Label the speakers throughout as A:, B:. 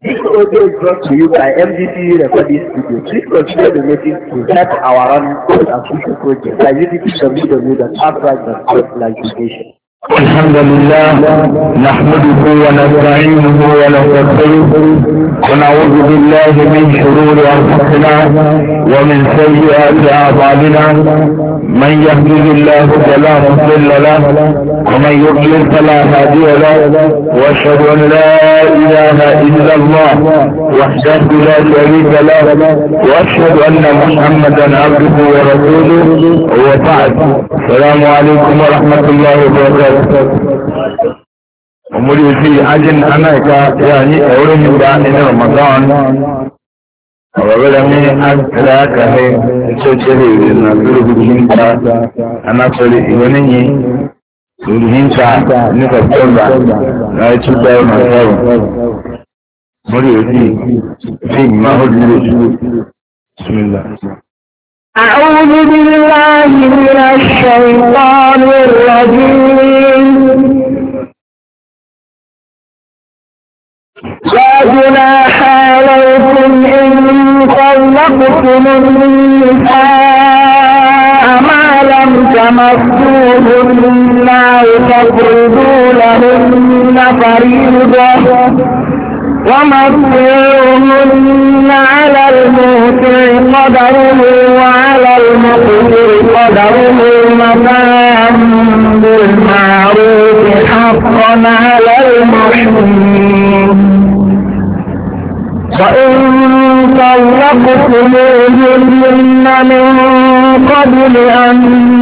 A: This audio is brought to you by MDCU Recording Studio. Please consider donating to help our running and future project by visiting www.upright.org/donation.
B: الحمد لله نحمده ونستعينه ونستغفره ونعوذ بالله من شرور انفسنا ومن سيئات اعمالنا من يهده الله فلا مضل له ومن يضلل فلا هادي له واشهد ان لا اله الا الله وحده لا شريك له واشهد ان محمدا عبده ورسوله وبعد السلام عليكم ورحمه الله وبركاته. ومولي في عجن أمريكا يعني أولهم بعد رمضان وبلغني أدراك هي تشتري نقول بجنسا أنا صلي إبنني بجنسا نفسر لا يتشتر نصر مولي في ما هو بسم الله.
C: أعوذ بالله من الشيطان الرجيم. لا جناح عليكم إن طلقتم النساء ما لم تمسوهن أو تفرضوا لهن فريضة ومتعوهن على الموسع قدره وعلى المقتر قدره متاعا بالمعروف حقا على المحسنين. وإن طلقتموهن من قبل أن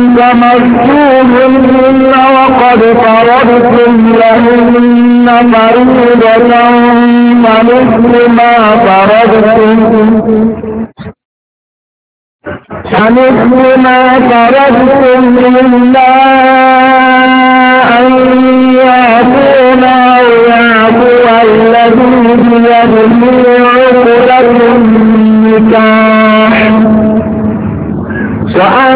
C: تمسوهن وقد فرضتم لهن فريضة فمثل ما فرضتم إلا أن يعفونا ويعفو الذي بيده عقدة النكاح وأن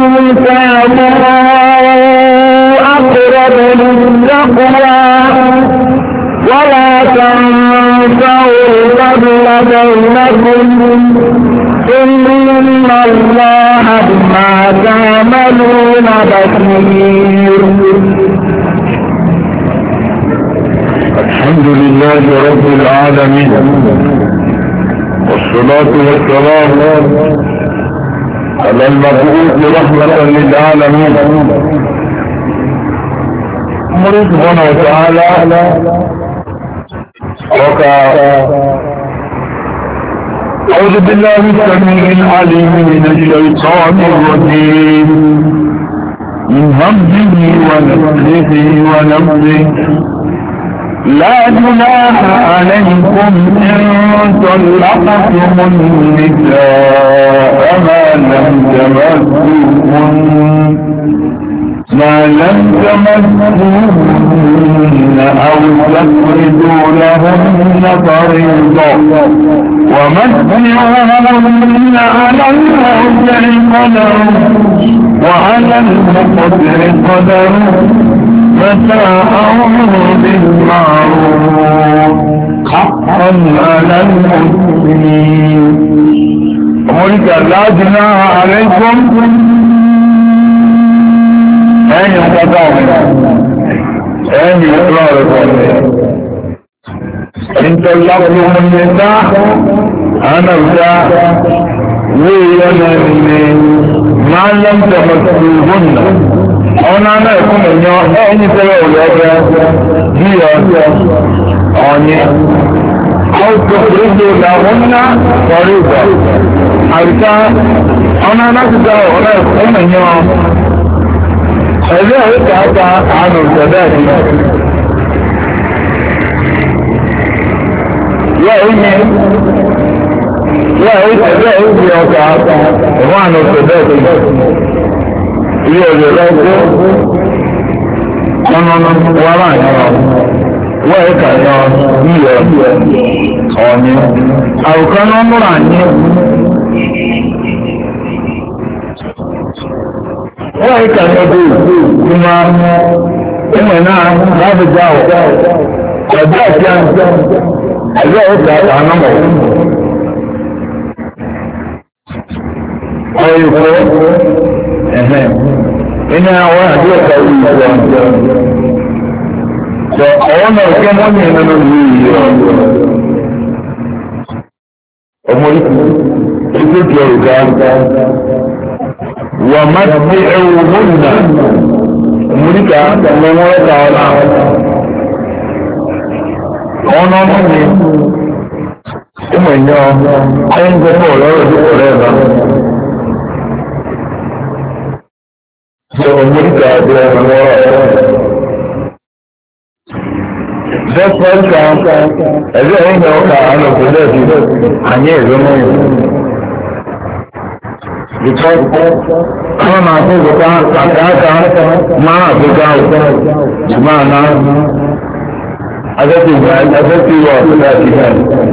C: تعفوا أقرب للتقوى ولا تنسوا الفضل بينكم إن الله بما تعملون بصير.
B: الحمد لله رب العالمين والصلاة والسلام على المبعوث رحمة للعالمين سبحانه وتعالى أعوذ بالله السميع العليم من الشيطان الرجيم من همزه ونفخه ونفخه. لا جناح عليكم إن طلقتم النساء ما لم تمسوهن أو تفرضوا لهن فريضة ومتعوهن على الموسع قدره وعلى المقتر قدره متاعا بالمعروف حقا على المحسنين. قلت لا جناح عليكم أين يتضامن أين يقراركم إن طلقتم النساء أنا بتاع وينني ما لم تمسوهن أنا يكون اليوم أين تلقوا هي أني أو تفرضوا لهن فريضة حتى أنا نفسه أنا يكون اليوم هذا هو عن الزبائن لا الزبائن وعن الزبائن هي الزبائن أنا وراء وإكا هي أني أو كان أمراني وإكا يقول كما إننا هذا جاو وذاك ẹgbẹ́ ọ̀gá àtàwọn ọ̀yẹ̀kọ́ ẹni àwọn àdúrà kàwé ìjọ sọ ọwọ́ náà kí wọ́n ní nínú ìlú ọmọ ikú tí ọ̀gá wà má ti ẹwù múnà múríkà lọ́wọ́ ẹ̀ka ọ̀la ọ̀nà ọmọ mi ọmọ ìyàn ẹ̀yìn gbogbo ọ̀lọ́rọ̀ ìdíkọ̀ rẹ̀ bá sọ múríkà ẹ̀dẹ̀ ọ̀lọ́rọ̀ Despite ẹgbẹ́ ẹ̀yìn ọkà àwọn òkúlẹ̀ bí àyẹ́ ìrọ́mọ́ yìí. Because àwọn máa fún ìgbòká àkáàkà máa àfíkà ṣùgbọ́n àná agẹ́tì wọ̀ ọ̀pọ̀lá ìgbà.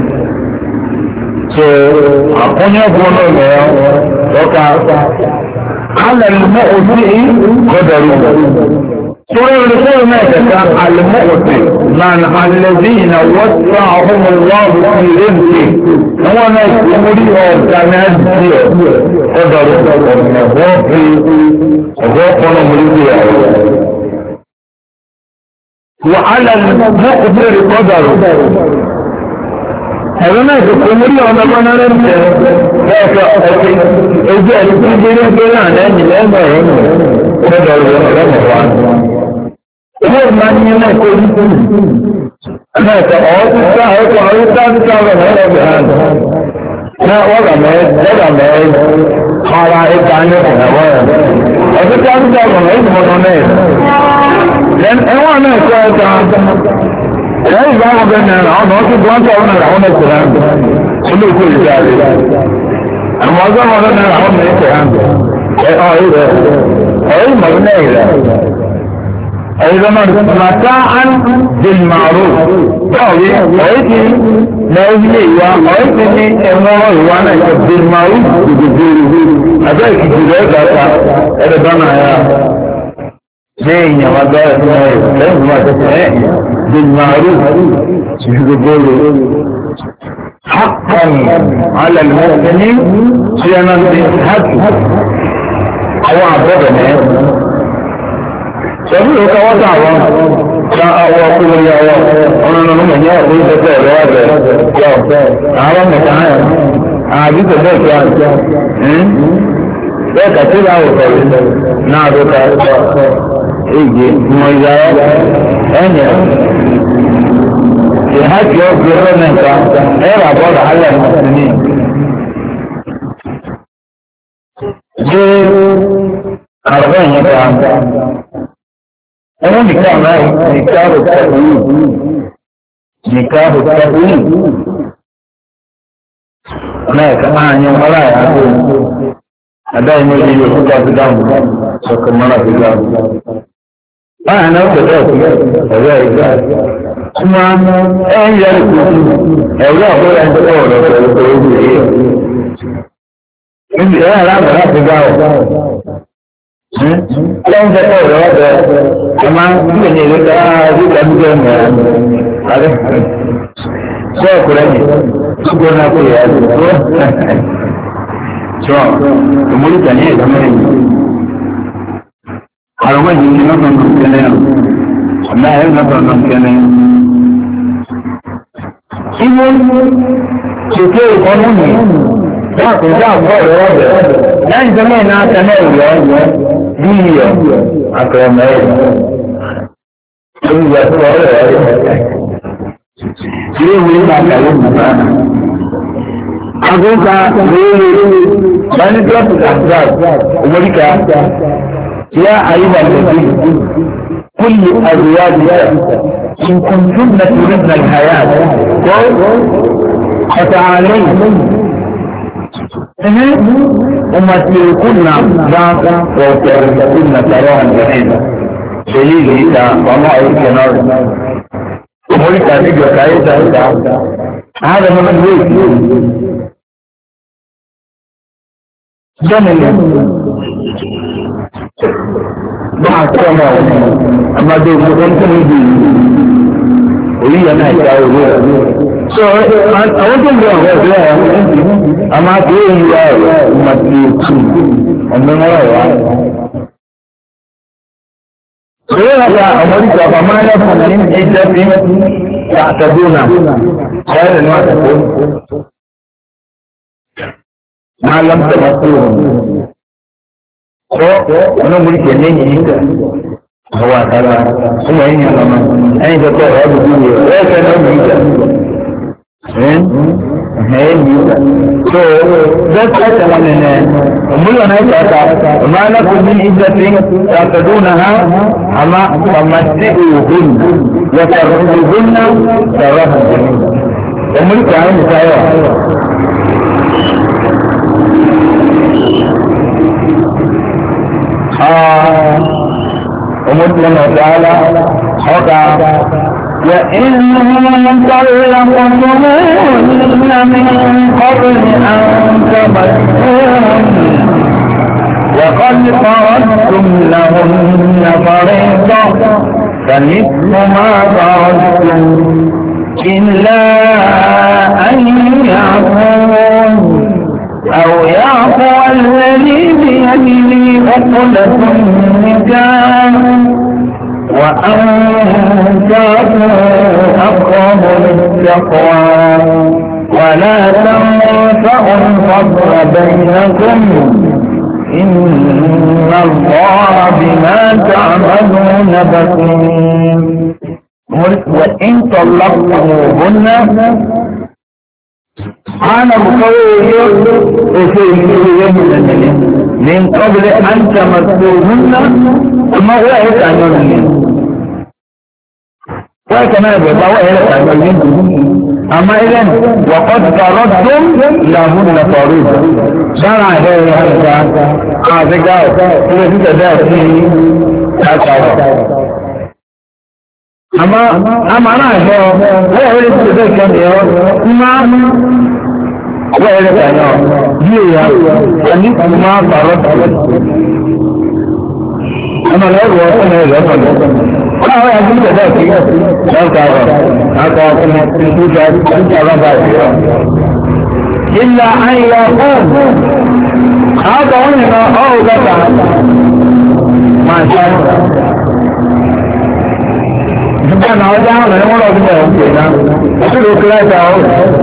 B: So àkúnyẹ́ fún náà mẹ́rọ lọ́ka alẹ́ mọ́ òsì kọ́dọ̀rù. سورة الرسول ما تكون المؤتي من الذين وسعهم الله في رزقه هو ناس يمريه كنازل قدروا وفي وقوقنا مريده وعلى المقدر قدروا هذا ما يكون مريده وانا نرمي اجي الكبير بلان اني لما قدروا ورمضان Wọ́n máa ní ẹ̀mọ́ ìkó ní kúrò. Ẹ̀mẹ́ta ọ̀ọ́dún sáà ẹ̀kọ́ àwọn sáàdún sáà rẹ̀ mẹ́rẹ̀ ọ̀gbẹ̀ hàn. Náà wọ́n rà mẹ́rẹ̀ ara ẹ̀ka ní ọ̀nàwọ́ rẹ̀. Ọ̀dún sáàdún sáà rẹ̀ mẹ́rẹ̀ ìmọ̀nà náà. Ẹ̀wọ̀n náà kọ́ ẹ̀ka. Ẹ̀yìn bá wọn bẹ́ẹ̀ náà ọ̀nà ọ̀tún gbọ́n tó ọ̀nà àwọn ẹ̀kọ́ rẹ̀. Olóòkú ìjà rẹ̀. Àwọn ọ̀gá wọn náà àwọn ẹ̀kọ́ rẹ̀. أيضا متاعا بالمعروف قوي قويتي نوزي وقويتني إموه وانا بالمعروف أدائك جديد هذا دانا يا زين يا مدار لازم ما تسمعين بالمعروف يقولوا حقا على المؤمنين سيانا بالحق أو عبدنا Sọ̀rọ̀ ìlú kan wọ́n tà wọ́n ká àwọ̀ ọkùnrin ní ọwọ́ ọ̀nà ọ̀nà ọmọ ìyá ọ̀pọ̀ ìṣẹ́fẹ́ ọ̀rọ̀ ọ̀bẹ̀ yọ àwọn mẹ̀ta náà àbí kò bẹ́ẹ̀ tó àjọ bẹ́ẹ̀ kàtí láwọ̀ kọ̀ọ̀lù náà tó ká èyí mọ̀ ìyá ẹ̀yẹ ìhájì ọ̀gbìn ọ̀rọ̀ mẹ́ta ẹ̀rọ àbọ̀dà alẹ́ mọ̀síní. Ṣé àrùbẹ̀ yẹn ká ẹ̀wọ̀n nìkan náà nìkan ò tẹ̀wé nìkan ò tẹ̀wé náà ẹ̀ka máa yan mọ́lá ẹ̀ àti àdáyé ní ojú yóò kúkọ́ sí dáhùn sọ̀kọ̀ mọ́lá sí dáhùn. báyìí náà ó tẹ̀lé ọ̀rẹ́ ìgbà súnmọ́ ẹ̀ ń yẹ ìkùnkùn ẹ̀rọ àbúrò ẹ̀ ń tẹ̀lé ọ̀rọ̀ pẹ̀lú ojú yìí. níbi ẹ̀rọ aláàbò láti dáhùn. Ọlọ́run fẹ́ kọ́ ọ̀rọ̀ ọ̀dọ̀ ẹ máa ń gbé ní ìlú dáa bí ìdájọ́ ẹ̀mọ́ ààrẹ. Ṣọ́ọ̀kù rẹ̀ ní ṣùgbọ́n náà kò yẹ ẹ̀dùn tó. Ṣọ́ ìmúlùkà ní ìlú mẹ́rin. Àrùn yìí ní lọ́nà tó kẹ́lẹ́ náà. Ọ̀nà ẹ̀ lọ́nà tó kẹ́lẹ́. Ìwé ṣètò ìkọ́nù mi. Láàkùn dá àpọ̀ ọ̀rọ̀ ọ̀bẹ̀. Lẹ́yìn tó mẹ́rin náà tẹ́lẹ̀ ìyọ́ bí iyọ̀ àkọ̀ọ̀mọ̀ ẹ̀rọ. Olùgbà tó ọ̀rọ̀ rẹ̀ ilé ìwé máa kàwé bàbá. Àgùnkà lórí Bani Dọ́pù Àgbàd Omorika yá àyíwá lẹ́bí kúlù àzúwájú ìkùnkùn náà tìrìnà ìhàyà kó ọ̀tà àlẹ́yìn. أمثلكن ذاك وتركن تراها جميلا دليل إذا وما يمكن أمريك تجد كايزة هذا من الويك جميل مع السماء أما دون ممكن يجي وهي ما يتعوذ So, àwọn tó ń bọ̀ ọ̀rọ̀ ìgbẹ́ ẹ̀ a máa fi èyí wá ẹ̀rọ ìmọ̀tí ètù ọ̀mọ́rọ̀ wá. Ṣé ọ̀gá ọmọdé ọ̀gá máa lẹ́fún ní ẹjẹ́ bí àtẹ̀dúnà ṣẹ́rẹ̀ ní àtẹ̀dún. Máa lọ́pẹ̀ lọ́pẹ̀ òun. Ṣọ́ ọ̀nà múlìkẹ̀ lẹ́yìn ìgbà. Àwọn àtàrà ọmọ ẹ̀yìn ọmọ ẹ̀yìn tó kọ́ ọ̀rọ̀ ọdún yìí rẹ̀ fẹ́ náà ní ìgbà. So, that's what I want to know. وملنا يتعطى وما لكم من عزة تعتدونها أما فمسئوهن وترهبهن سراها جميلا وملك عين سايا وملنا تعالى حقا وإن طلقتموهن من قبل أن تمسوهن وقد فرضتم لهن فريضة فنصف ما فرضتم إلا أن يعفون أو يعفو الذي بيده عقدة النكاح وأن تكونوا أقرب للتقوى ولا تنسوا الفضل بينكم إن الله بما تعملون بصير وإن طلقتموهن أنا مقوي من قبل أن تمسوهن ثم هو يتعنون وكما يقول هو يتعنون أما إذن وقد فرضتم لهن فريضة شرع هذا الذي تدافي أشعر أما أنا هو يتذكر wẹ́rẹ́ kàná bí èèyàn àní máa bàrọ̀ tàbí ọmọ lẹ́rù ọkùnrin ẹ̀rọ ọ̀pọ̀lọ̀ láwọn ẹ̀kú tẹ̀lé kí lọ́ta rọ̀ akọ ọkùnrin ìjọba ìjọba ìjọba ilá ayé fún àkọ òyìnbó ọ̀hún gàtà máa ṣe ìjọba náà ọjà àwọn ẹ̀wọ̀n lọ́dún ẹ̀wọ̀n pè náà ọdún ló kíláà ìjà ọ̀hún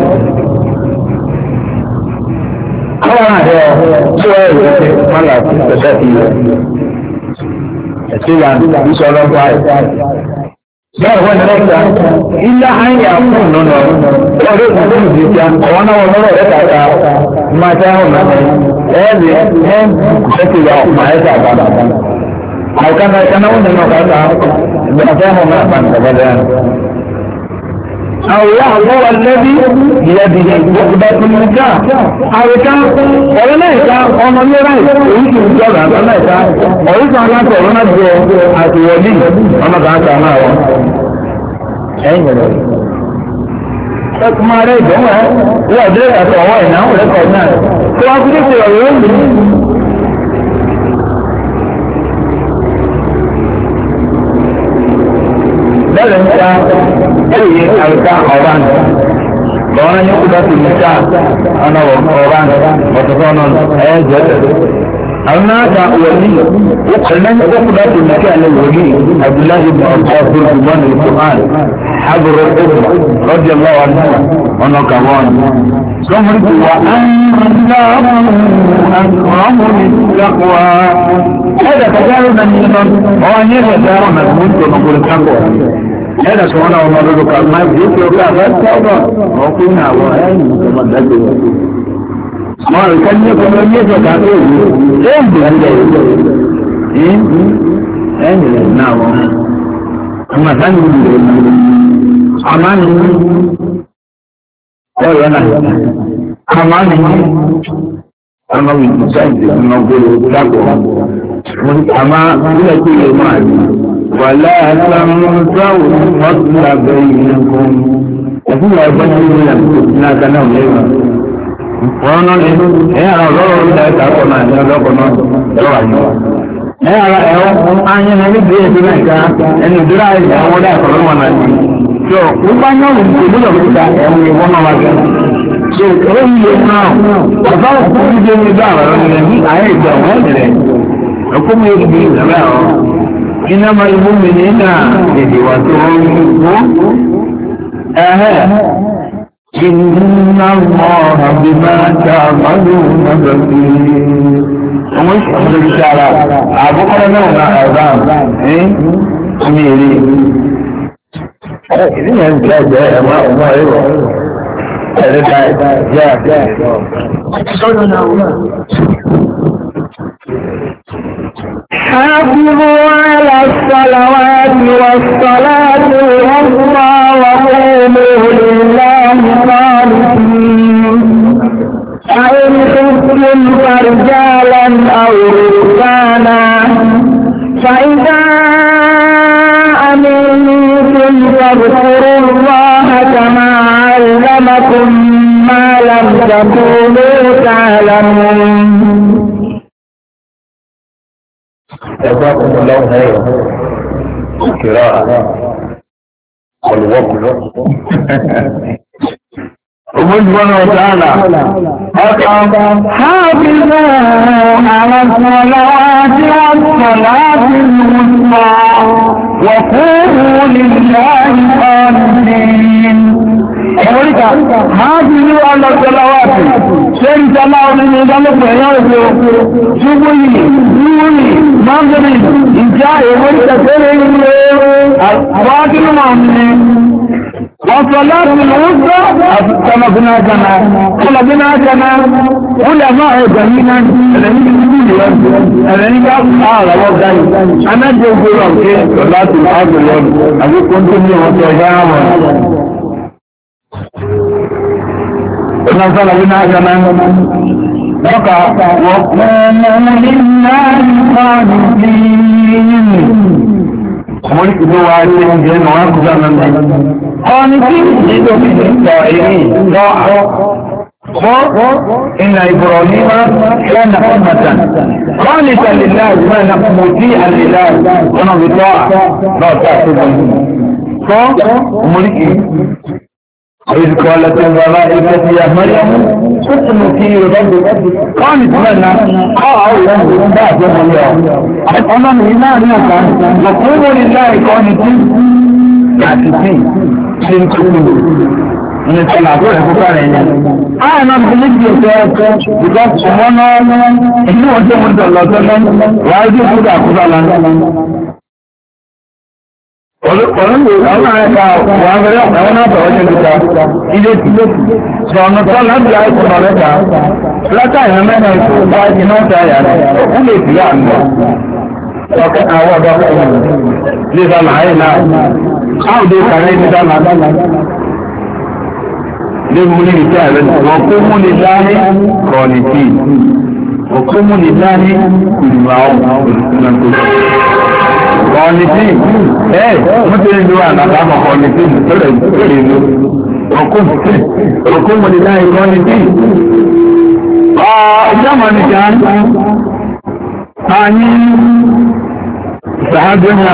B: àwọn àrẹ tí wọ́n rẹ̀ ṣe mọ́lá fún ìpẹ̀lẹ̀ ìlẹ̀ ẹ̀sílà ìṣọ́lọ́pàá bẹ́ẹ̀ wọ́n lẹ́ta ilá àyà fún ìnáná ọ̀rẹ́ ìpínlẹ̀ ìdíjà ọ̀wọ́n náà wọ́n lọ́rọ̀ rẹ̀ kàkà máa jẹ́ àwọn ọ̀nà ẹ̀ẹ́dì ẹ̀ẹ́dì ọ̀pá ẹ̀ẹ́dì àbábà àìkánná ìkánná wọn nínú ọ̀kadà ìgbàfẹ́ àwọn ọmọ àpàǹtàbọ̀dẹ̀ أو يعفو الذي بيده عقدة النكاح أو كان ولناك أما يراي ويجي الجبع ولناك ويجي على كورونا جو أتولي أما كان سامع أين ما رأي جمعة هو أدرك أتوائنا ولكونا تو أقول لك يوم lẹ́lẹ́ta ẹ̀yẹ àríká ọ̀rán lọ́wọ́n ní kúdà tó níta ọ̀nà ọ̀rán ọ̀tọ̀tọ̀ náà ẹ̀ẹ́jẹ̀ àwọn náà ta wọ̀lí ọ̀nà kúdà tó níta ní wọ̀lí abdullahi ibn ọ̀pọ̀ fúrùmọ́n ìkùnán àbúrò ọ̀pọ̀ rọ́dí ọlọ́wọ́ ọ̀nà kàwọn sọmọdé wà á ń lọ àkọ́mọ́ ní ìjọba هذا تجارب من يمن هو أن يتجارب مضمون ونقول التقوى هذا سبحانه ومرضك ما يبديك يوقع غير التوبة وقلنا وأين متمدد ما كان يكون من يتجارب إيه بأنجا إيه نعم أما ثاني أمان قول أنا أمان أما من مساعد نقول التقوى أما لكل مال ولا تنسوا الفضل بينكم أقول أبنى لم تسنى كنوم لما وانا يا الله لا تكون يا لقنا يا الله أنا نبي بيتنا إن دراي ولا كلام أنا So, we find out in the middle of that and we want to like it. So, only now, about to be doing the dollar, I ain't the one today. I come here to be around. إنما المؤمنين إخوة إن الله بما تعملون بصير. ومش أقول تعالى أبوك لنا أذان أميري. إذا أنت جاء ما هو هذا جاء.
C: حافظوا على الصلوات والصلاة الوسطى وقوموا لله قانتين فإن خفتم فرجالا أو ركبانا فإذا أمنتم فاذكروا الله كما علمكم ما لم تكونوا تعلمون.
B: جزاكم الله خيرا. القراءة والوقف. الله سبحانه وتعالى
C: حافظوا على الصلوات والصلاة الوسطى وقوموا لله قانتين. حافظوا على الصلوات سيد الله من ذلك يوم شبهي نوري مغرب إنجاء والتكريم الصلاة المؤمنين والصلاة الوسطى طلبنا كنا علماء جميعا الذين قال وقال أنا جوزي صلاة العصر اليوم أبي كنتم يوم نزل بنا كمان بقى وقوموا لله قانتين. ملك دواتين جن وقزم قانتين جدوا من الطائرين إن إبراهيم كان أمة قانتا لله بمعنى مطيعا لله ونبطاع لا تعتبره ملك إذ قالت الملائكة يا مريم اسمك ربك قالت لنا له بعد اليوم أنا من هناك وقوموا لله قانتين قانتين سنكون من الثلاثة فقالنا أنا بنجي because someone إنه أنت الله تعالى وعيد خدا خدا ọ̀nà ẹ̀ka wọ́n bẹ̀rẹ̀ àwọn àtọ̀wọ́ ṣe lùta ilé tí sọ̀nà tó láti àìsàn ọ̀rẹ́ta látàrí mẹ́rin ìfò bá iná ọ̀tá àyà rẹ̀ ó lè fi àmì ọ̀kẹ́ àwọn ọ̀dọ́ ọ̀hún lè sọ̀nà ayé náà áwùdé kàrẹ́ ní dáná lè mú ní ìtẹ́ rẹ̀ wọ́n kó mú ní láyé kọ̀ọ̀nì tí wọ́n kó mú ní láyé kùrùmà ọ̀hún Kọ̀ọ̀nìtì mọ́tẹ́lẹ̀ ló wà náà láàmà kọ̀ọ̀nìtì tọ́lẹ̀ ìlú ọkùnmọ̀lẹ̀ láì kọ̀ọ̀nìtì. Ìjọba nìjà ààyí ṣàájú náà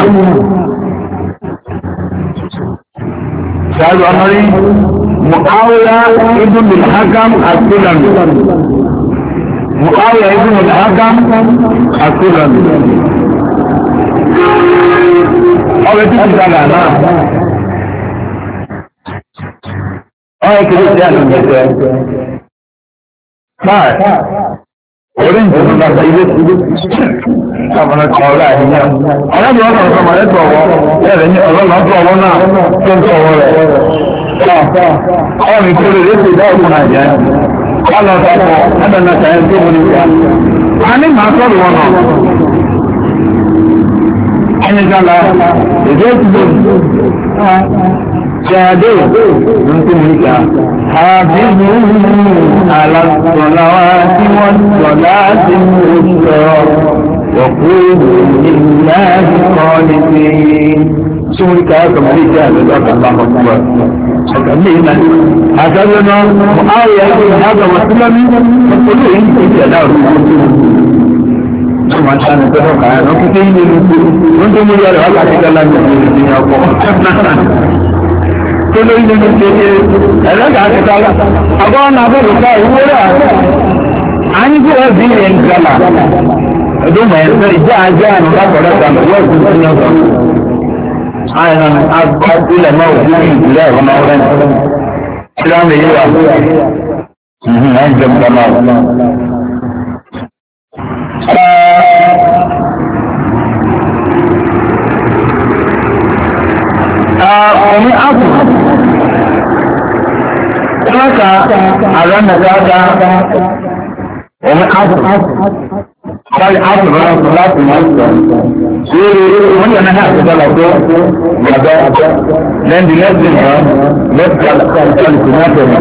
C: ṣàájú ọmọrí Mu'awiya ibn al-Hakam as-Sulami. Mu'awiya ibn al-Hakam as-Sulami. Ọ̀rẹ́ tí ti dára náà. Ọ̀rẹ́ kìí ṣe àlùmẹ̀tẹ̀. Báyìí, orí ìjọba bàbá ilé kúrú. Ṣàbọ̀nà tí ọ̀rẹ́ àìyàn. Ọ̀rẹ́ mi wọ́n sọ̀rọ̀ sọ̀rọ̀ lẹ́tọ̀ ọwọ́. Ẹ̀rẹ̀ ní ọ̀rọ̀ náà tó ọwọ́ náà tó ń tọ̀ ọwọ́ rẹ̀. Ọ̀rẹ́ kúrò lè ṣe ìdá òkú náà jẹ́. Wọ́n lọ sọ̀rọ̀ ẹ̀dọ̀nà ṣàyẹn tó mú ní ìyá. A ní màá sọ̀rọ̀ wọn náà. Ẹnìkanlá èdè òkúdó ṣàdé nǹkan mìíkà àbíbù alásọ̀láwá tí wọ́n sọ̀lá sí òṣìṣọ́ wọ̀kúrò ìlàájú kan ní sí ṣúríkà ọkọ̀mọ̀lẹ́ jẹ́ àlọ́lọ́ ọ̀kọ̀lọ́ ọ̀kọ̀lẹ́ ìlànà àtàlọ́nà ààrẹ ẹgbẹ́ àgbàwọ̀ sílọ́mí ọ̀pọ̀lọ́ èyí tó jẹ́ láàrùn Cuma sana terus kan, kita ini untuk melihat apa kita lagi di dunia pun. tó lórí nínú kéde ẹlẹ́gàá ti ká àgọ́ náà bẹ̀rẹ̀ ká ìwúrẹ́ àní tí wọ́n bí ẹ̀ ń gbàlà ọdún mẹ́rin ìjà ajá àná lápọ̀lọ́ kan yóò tún sí ọ̀sán àìsàn agbábílẹ̀ náà òfin ìpìlẹ̀ ẹ̀rọ náà rẹ̀ kí wọ́n lè yí wa ẹ̀ ń jẹ́ gbàlà omi ápù lọ́ka àrẹ́mẹ̀dáta omi ápù báyìí ápù lọ́nà láti máa sọ lórí wọ́n yẹn náà àti dọ́là tó gbàgbọ́ lẹ́ndì lẹ́sìn rẹ̀ lẹ́sìn alìkù náà tẹ̀lé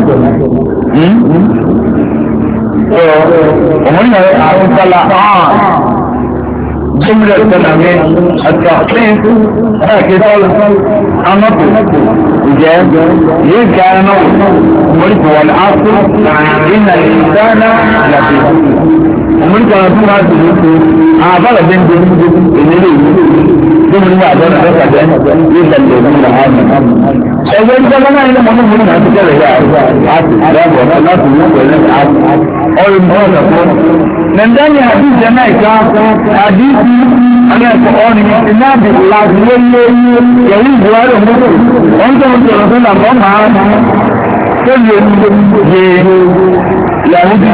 C: ọmọ yẹn àwọn dọ́là جملة تنامي التخصيص هكذا النطق جاء يكان ملك والعصر إن الإنسان لفي وملك والعصر أعبر بين إنه ثم بعدين ركض إلا الذين آمنوا إذا كنا إلى من هذا لا لا ولا لا أو الموضوع من ذلك حديث جماعة حديث أنا القرآن إنما بالله يلي جواره أنت رسول الله كل يهودي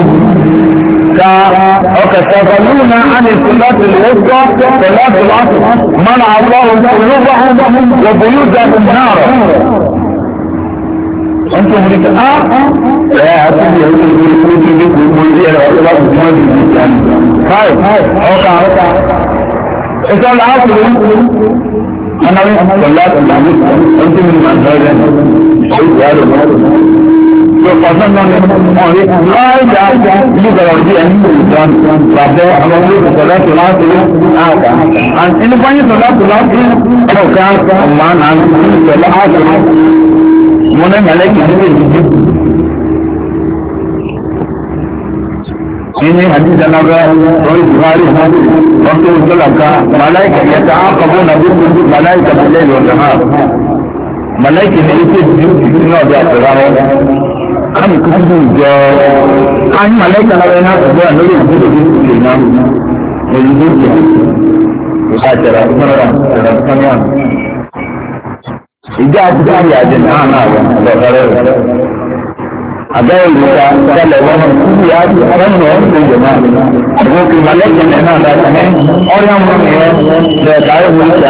C: وكتغلون عن الصلاة الوسطى صلاة العصر منع الله قلوبهم وبيوتهم نارا أنتم هناك لا أتم يقول لكم مولي الأطلاق هاي أوقع إذا العصر أنا صلاة العصر أنتم من منزل فقصنا قاعدة لغوية الإنسان بعدها أمامه صلاة العصر عن إن بني صلاة العصر أو كان الله عن صلاة العصر من ملك ini hadis yang ada dari Bukhari waktu selaka malaikat yata'aqabuna bikum malaikat al-lail wal nahar malaikat itu juga dia terang kami kudu jo kan malaikat lain ada dua nuri itu imam itu dia cara mana cara ijab dari ajen anak saudara ada yang kita lewat ya orang orang jemaah वो कि मलक ने ना रहता है और हम लोग दाय हुआ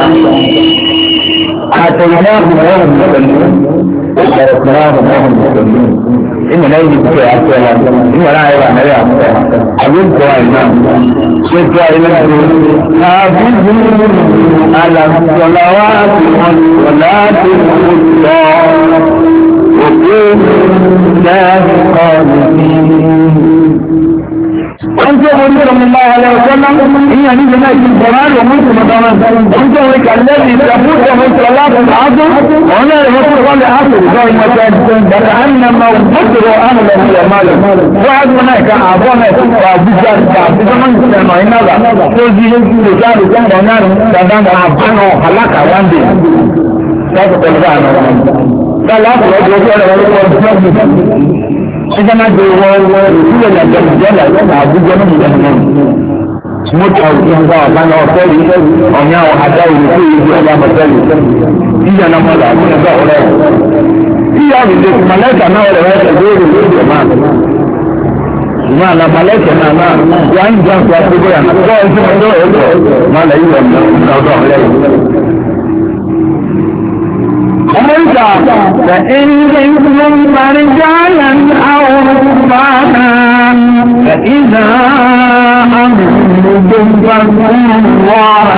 C: आतोना बहुत मुकम्मल और बहुत मुकम्मल इन नहीं दिखते आते हैं इन बड़ा है ना मेरे आप अभी तो है ना ये तो है ना हाफिज़ू अला सलावाति वलाति मुस्ता وقوموا لله قانتين أنت صلى الله عليه وسلم إن حديث النبي القرآن ومسلم مثلا أنت ولك الذي تفوت من صلاة العصر ولا يفوت صلاة العصر قائمة فكأنما وفطر أهله يماله وعد هناك أعظمه وبجار بزمن سلم إنذا توزيه رجال ونار تدام أعظمه خلق واندي تفضل عنه لا إذا ما جوا كل الجنة أبو جنة جنة سمعت أو كذا كان أوصل أو ناو هذا يقول يا مثل إذا نما لا كذا ولا إذا بدك ملاك أنا ولا هذا يقول ما لا ملاك أنا وين جان يقول أنا ما لا يقول فإن كنتم رجالا أو ركبانا فإذا أمنتم فاذكروا الله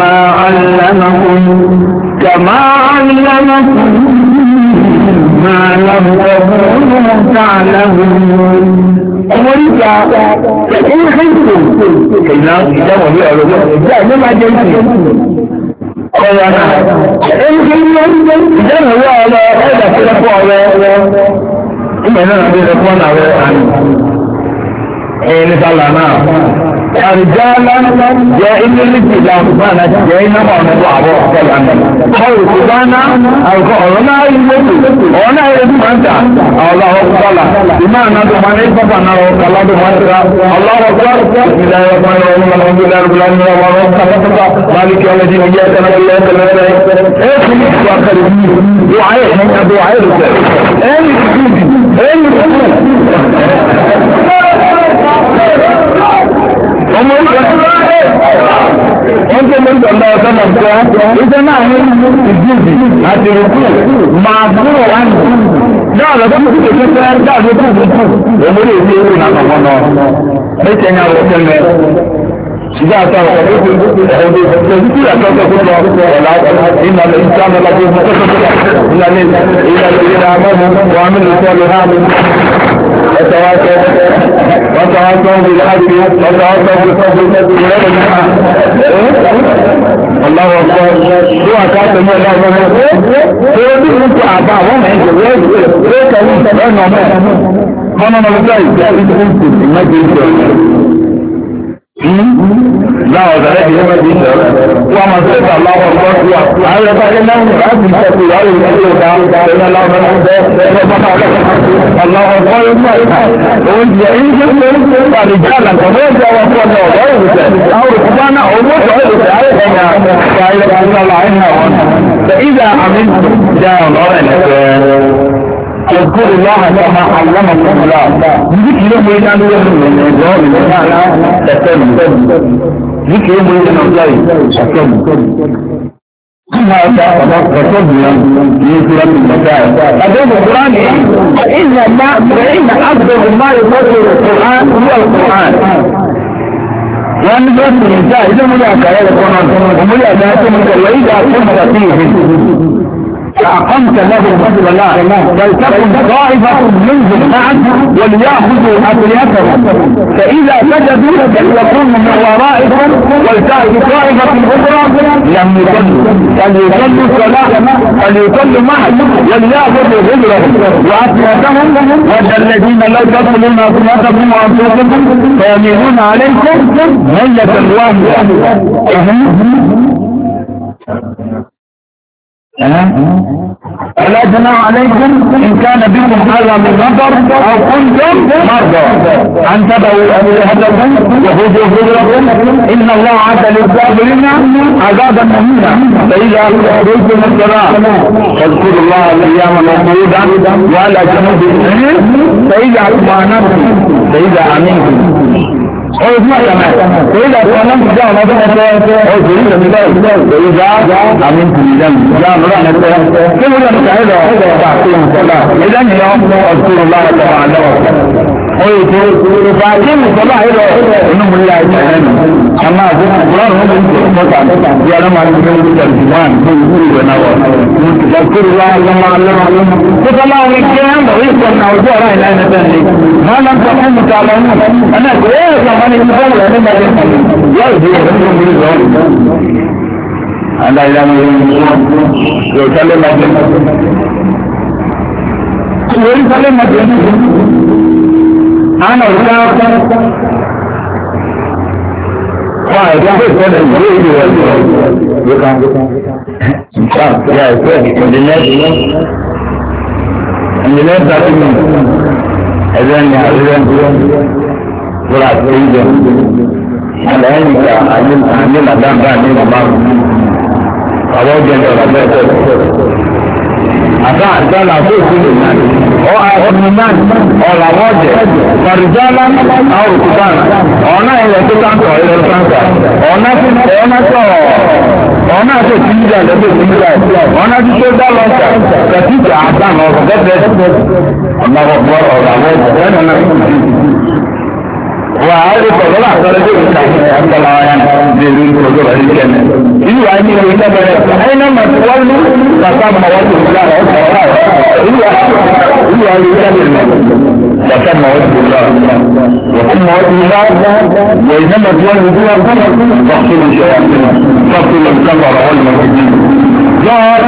C: كما علمكم ما لم تكونوا تعلمون أمريكا فإن خفتم كينا إذا وهي أولا ما جئتم أولا إن كنتم إذا هو على هذا كلفوا إما أنا أبي أخوانا إن شاء الله رجالا جائل الاتلاف فانا جائنا ونضعه قول سبحانه القرآن وانا يجب أنت الله أكبر بما نظر من إصفى نرى الله أكبر الله أكبر بسم الله الرحمن الرحيم الحمد لله رب العالمين مالك يوم الدين إياك نعبد وإياك نستعين اسمي وآخر دعاء wọ́n tó mú ìjọba ọ̀sán náà tó ìjọ náà ní ìdíjì àti ìrùkú máa fúnrọ̀ wá ní náà lọ́dọ́ tó ti kékeré fẹ́ dáàbò tó kù òmúlé ìdí ewé náà kọ̀ọ̀kan náà ẹ̀ṣẹ̀ ní àwọn ọ̀sẹ̀ mẹ́ ṣùgbọ́n àtàwọn ọ̀sẹ̀ tí àtọ́sọ̀ tó lọ ọ̀la ìmọ̀lẹ̀ ìsámọ́lájú وتواصوا بالحق وتواصوا بالصبر الله أكبر شو أكاد من الله تودي أنت أبا وما يجوز تودي أنا ما نقول ما لا وذلك يوم الدين وما سيد الله أكبر على فإنه أبن تقول على المسيح فإن الله من الله أكبر وانت يعيش فرجالا فموجة وقال أو ركبانا أو موجة فإذا عملت جاء الله اذكر الله كما علمكم الله ذكر يوم ينام يوم ذكر يوم ينام هذا فصدنا في سورة المسائل أدوم القرآن فإن أفضل ما يفضل القرآن هو القرآن وأن ذات الإنسان إذا ملأك على القرآن وملأ ذاتهم وإذا كنت فيهم فأقمت له فضل الله فلتكن طائفة منهم معك وليأخذوا أسلحتهم فإذا سجدوا فليكونوا من ورائكم ولتأتي طائفة أخرى لم يصلوا فليصلوا الصلاة فليصلوا معك وليأخذوا غدرهم وأسلحتهم والذين لا تدخلون أسلحتكم وأنفسكم فيميلون عليكم ميلة واحدة فلا جناح عليكم إن كان بكم أذى من مطر أو كنتم مرضى أن تدعوا أسلحتكم وخذوا حذركم إن الله عاد للصابرين عذابا مهينا فإذا قضيتم الصلاة فاذكروا الله قياما وقعودا وعلى جنوبهم فإذا اطمأننتم فإذا أمنتم وإذا ظلمت جاء نظرة وإذا أمنتم جاء نظرة كم لم تعيدوا تعطيهم الصلاة إذن يوم أذكروا الله تعالى ويقول فاكين الصلاة إنهم لا يتعلم أما القرآن هم يتعلم يعلم عن الترجمان يذكر الله كما علمهم فالله الكلام ويقولنا وجوه إلى أين تنزل ما لم تكونوا تعلمون أنا كويس من يتفضل أنما يرجو أنهم يرجعون أنا إلى من يسلم أنا أرجع àtàlà tó ìpínlẹ̀ náà ọ àìsàn ọ̀làwọ́jẹ̀ fàrìjálá àwòkútàn ọ̀nà ilẹ̀ tó táǹkọ̀ ilẹ̀ táǹkà ọ̀nà tó ti ń jà lẹ́gbẹ̀ẹ́ ti ń jà ọ̀nà tí tó dá lọ́jà kàtíjà àtàlà ọ̀gọ́gẹ́gẹ́ ọ̀làwọ́jẹ̀ وعارف ولا خرج من الطلايان ديرين وجوه الجنة إذا عندي وإذا بدأ أينما تولوا فقام وجه الله إذا فقام وجه الله وقام وجه الله وإنما تولوا فاقتلوا الشياطين فاقتلوا الكفر والمسلمين ظهر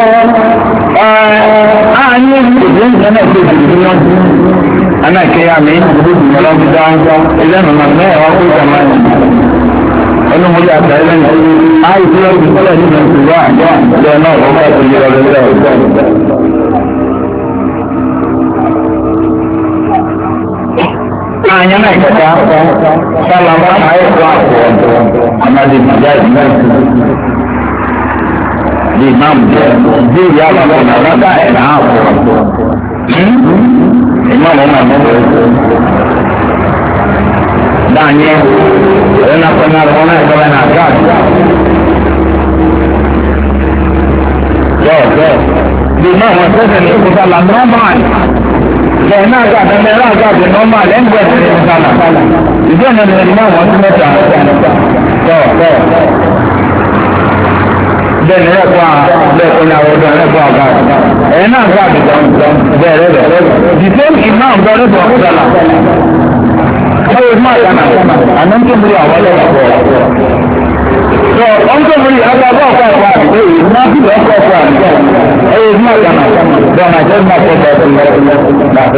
C: أعني الدين أنا في الدنيا أنا كيامين ولو بدأ إذا ما نرى وقل كمان ọdún mo yà sáré lẹ́yìn àìsí ọdún tọ́lẹ̀ nínú ìwà àjọ náà wọ́n bá ti yọ ọdún lẹ́yìn. Hanya naik kata salam ayat kuat amadi majaz di imam di jalan mana enak imam danya enak benar mana kalau nak di imam saya ni kita lama Kena agak dan merah agak di normal yang buat di sana. Itu yang ada lima waktu macam. Dan mereka punya orang mereka agak. Enak agak di dalam. Di sini imam baru buat salah. Kalau imam jangan. Anam tu beri awal apa. So, orang beri apa. Nabi apa. Imam jangan. Dan ajar nak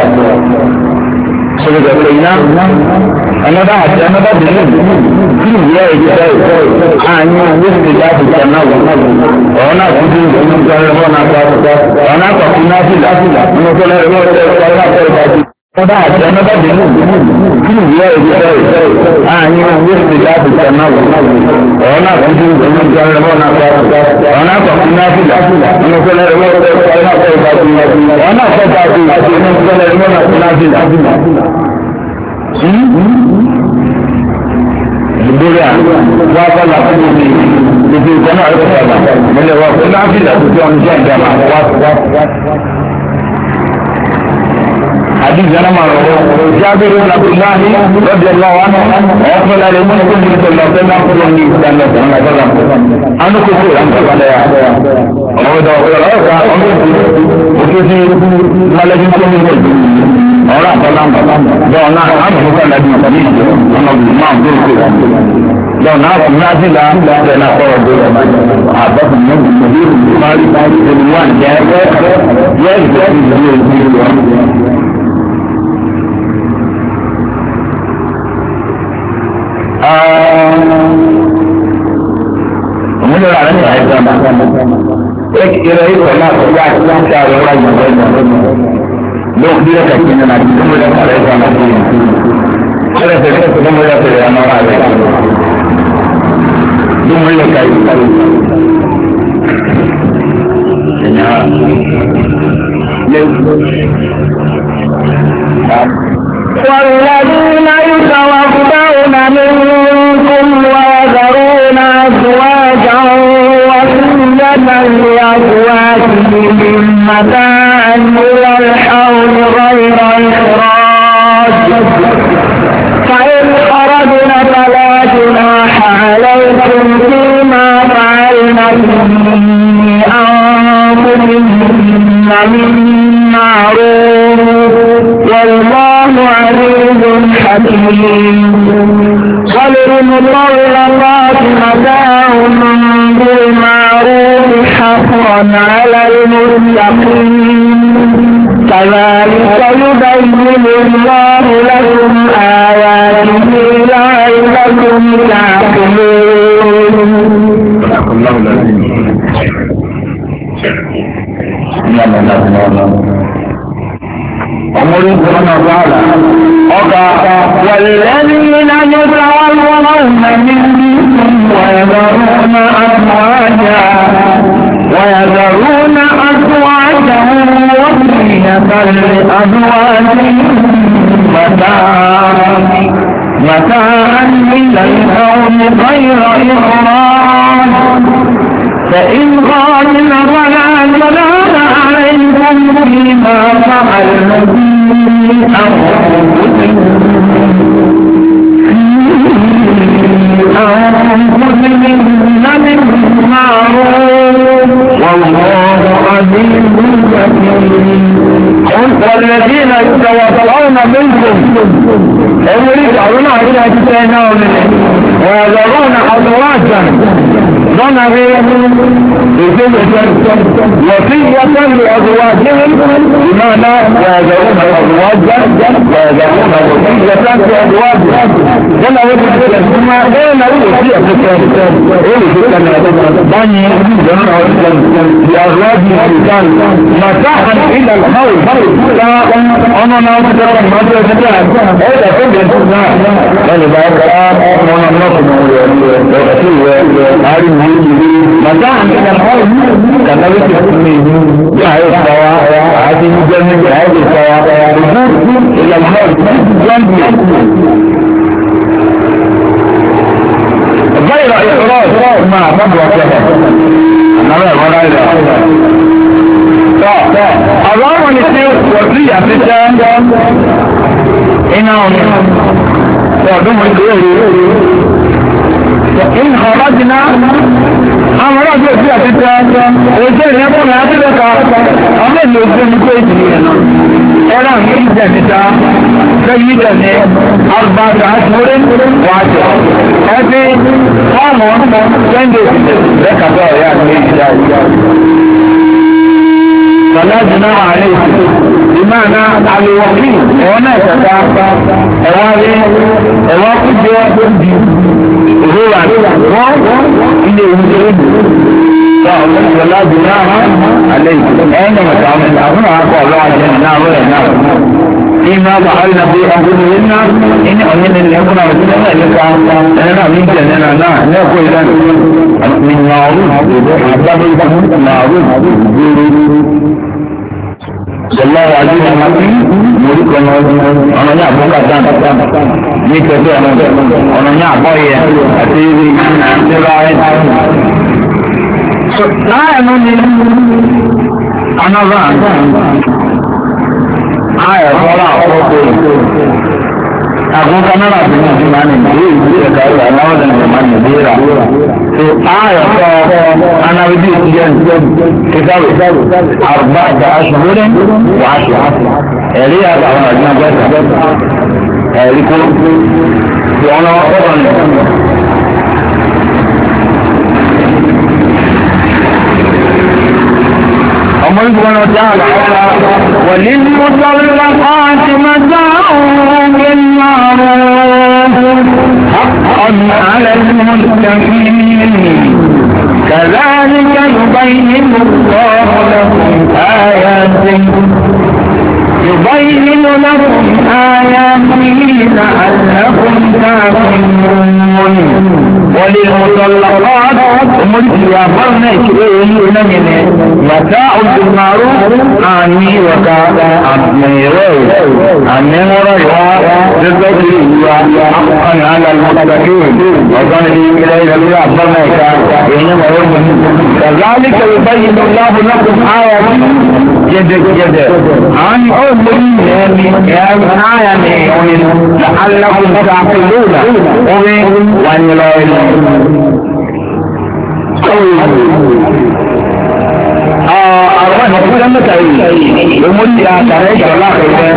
C: Sudah kena, anda dah dulu. Dia itu hanya mesti dah berjana. Orang kudu kalau nak orang kau nasi dah. Mungkin orang Pada jana dah dulu. Dia itu hanya mesti dah berjana. Orang kudu kalau nak orang kau nasi dah. Mungkin orang Bulan, wapa lah ini. Itu kena ada salah. Bila wapa nabi lah tu orang jangan wapa. Hadis yang mana? Jabir bin Abdullah radhiyallahu anhu, qala li Muhammad sallallahu alaihi wasallam, anu kusuran kepada Allah Taala. Itu si malaikat itu orang dalam dona am bukan lagi ini imam itu dona nazilah dan apa dulu apa pun mari duluan jaga ya itu kemudian ada yang saya kira itu adalah yang cara orang लोग भी रखते हैं ना कि मुझे परेशान होती है अरे फिर तो मुझे फिर हमारा है तुम मुझे क्या والذين يتوفون منكم ويذرون أزواجا وصية لأزواجهم متاعا إلى الحول غير إخراج فإن خرجن فلا جناح عليكم فيما فعلن في أنفسهن من معروف والله عزيز حكيم وللمطلقات متاع بالمعروف حقا على المتقين كذلك يبين الله لكم آياته لعلكم تعقلون. والذين يتولون منكم ويذرون أزواجا وصية لأزواجهم متاعا إلى الحول غير إخراج فإن خرجن فلا جناح عليكم فيما فعلن في أنفسهن من معروف والله عزيز حكيم. والذين يتوفون منكم ويذرون أزواجا ضنا وصية لأزواجهم بمعنى يذرون الأزواج ويذرون وصية لأزواجهم كما وجد ثم بين الوصية بني لأزواجهم الرجال مساحا إلى الحول أنا نعمل مدرسة هذا كل الناس بل ذاك أنا نصب مساحا إلى الحول كما يسميه جاهز سواء عادي مجرد جاهز سواء إلى الحول جنبي غير إخراج ما مضوى كذا أنا لا غير الله ونسير وفي أفتان إنهم يعدون إن خرجنا أمرا في أفتان ويسير يقول أفتك أمر يوزن كويسين أولا من جنتا سيدني 4 أشهر وعشرة هذه قاموا سندس لك يعني فلا جناح عليه بمعنى الوكيل هنا تتعطى اواقف جواب وهو إليه يجب فلا جناح عليه أينما تعمل أهنا أقوى الله جناح ونعم فيما فعلنا في أنفسهن إن أمن اللي يكون رسولنا لك أنا من جننا نقول لنا من معروف معروف الله عزيز حكيم ملك أنا نعبد كذا نكتب أنا نعبد أتيري سراي لا أنني أنا ذا ولا أقول أقول كنا نحن زمان نبيل كذا الله زمان نبيل أنا بدي كتاب 4 أشهر و10 إليه هذا هو الجنة لكل وانا أقول الله سبحانه وتعالى وللمطلقات متاع بالمعروف حقا على المتقين كذلك يبين الله لكم آياته لعلكم تعقلون وللمطلقات يقرن شيئا متاع بالمعروف عني وكان حقا على المتقين وظن إليه لأخبرناك بينما كذلك يبين الله لكم آياته جد عن أولين آية لعلكم تعقلون وأن لا أرواح كل متعين ومدي أتعيش الله خيرا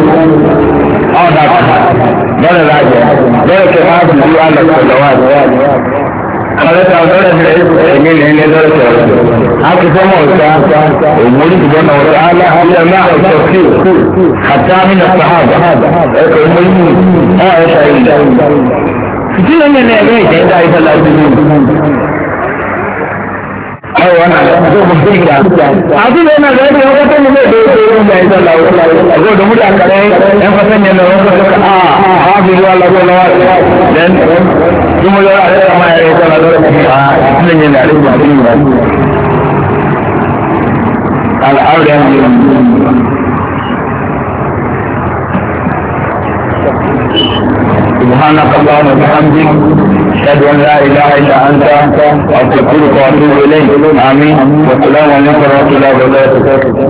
C: دولة راجع دولة كمات في على الصلوات قالت أولا من هنا دولة هكذا سمعوا ومولد سبحانه وتعالى علماء التفسير حتى من الصحابة المولد شعيدا كثيرا من الناس عند عيسى العزيزين أنا أقول أنا ذلك وقت من ذلك أقول دمر أكلين أنفسنا نقول هذه الله صلوات dan semua ada sama yang kalau sebenarnya ada kalau ada yang سبحانك اللهم وبحمدك أشهد أن لا إله إلا أنت أستغفرك وأتوب إليك آمين والسلام عليكم ورحمة الله وبركاته